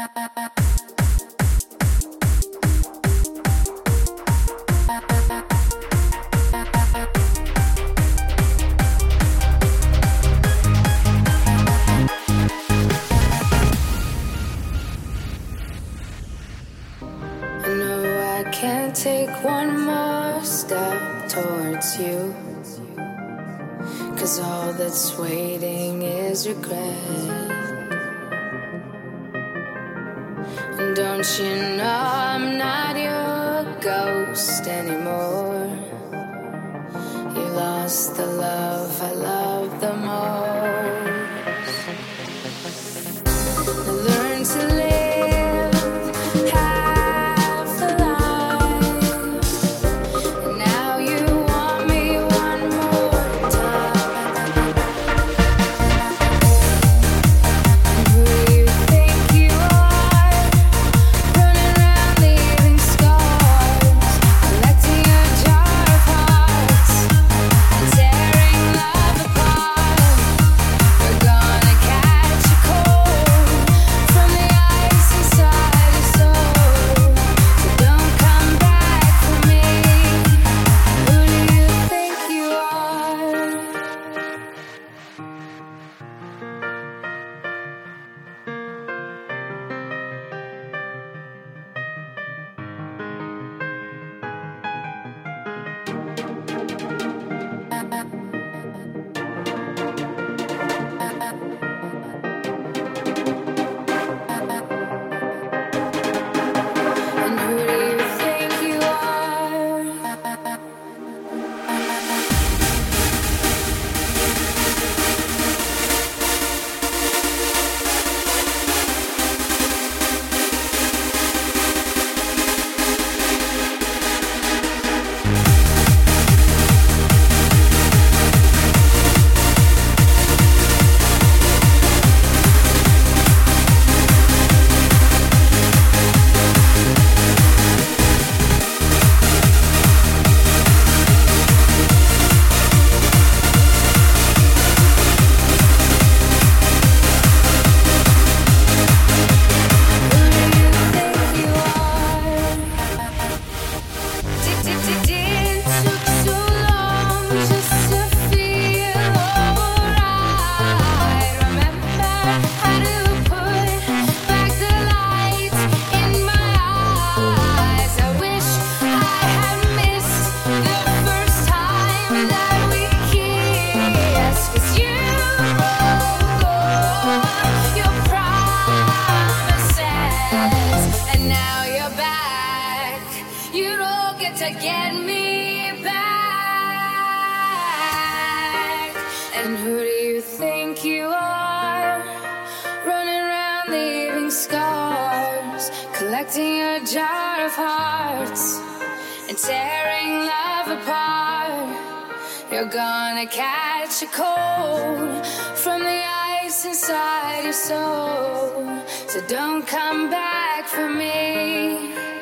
Take one more step towards you, 'cause all that's waiting is regret. And don't you know I'm not your ghost anymore? You lost the love I love the most. I learned to live to get me back. And who do you think you are? Running around leaving scars, collecting a jar of hearts and tearing love apart. You're gonna catch a cold from the ice inside your soul. So don't come back for me.